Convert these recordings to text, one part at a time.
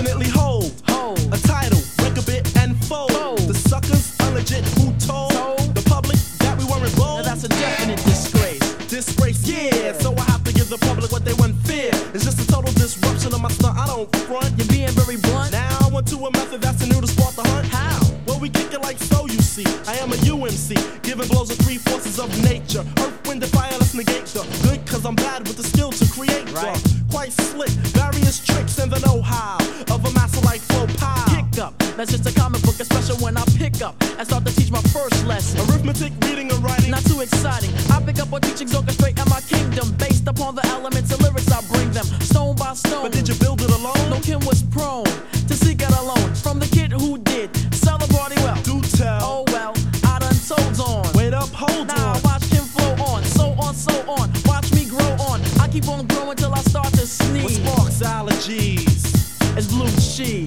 definitely hold a title, break a bit and fold. The suckers unlegit who told the public that we weren't bold. Now that's a definite disgrace. Disgrace, yeah. So I have to give the public what they want fear. It's just a total disruption of my stunt. I don't front. You're being very blunt. Now I went to a method that's new to spark the hunt. How? Well, we kick it like so, you see. I am a UMC, giving blows of three forces of nature. Earth, wind, and fire, let's negate the good, cause I'm bad with the skill to create right. Quite slick, various tricks and the know-how of a master like Flo Pal. Kick up, that's just a comic book, especially when I pick up and start to teach my first lesson. Arithmetic, reading, and writing. Not too exciting. I pick up what teachings orchestrate in my kingdom, based upon the elements and lyrics I bring them, stone by stone. But did you build it alone? No, Kim was prone to seek out alone from the kid who did sell a party well. Do tell. Oh well, I done told on. Wait up, hold now on. Watch Kim flow on, so on, so on. Watch me grow on. I keep on growing till I start to sneeze. What sparks allergies? It's blue cheese.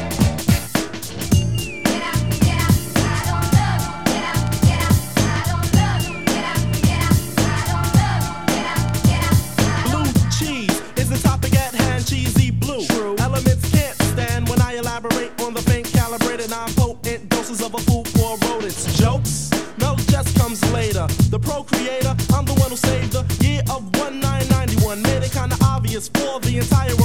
Cheesy blue. True. Elements can't stand when I elaborate on the faint calibrated non-potent doses of a food for rodents. Jokes? No, just comes later. The procreator, I'm the one who saved the year of 1991. Made it kinda obvious for the entire world